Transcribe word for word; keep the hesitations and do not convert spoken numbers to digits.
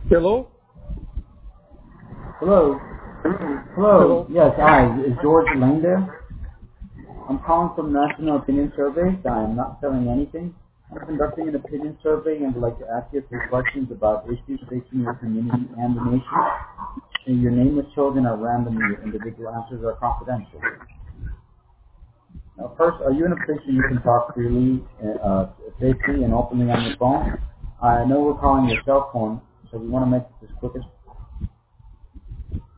Hello? Hello. Hello. Hello? Yes, hi. Is George Lane there? I'm calling from National Opinion Survey. I am not selling anything. I'm conducting an opinion survey and would like to ask you a few questions about issues facing your community and the nation. And your name is chosen at random. Your individual answers are confidential. Now, first, are you in a position you can talk freely, uh, safely, and openly on your phone? I know we're calling your cell phone, so we want to make this as quick as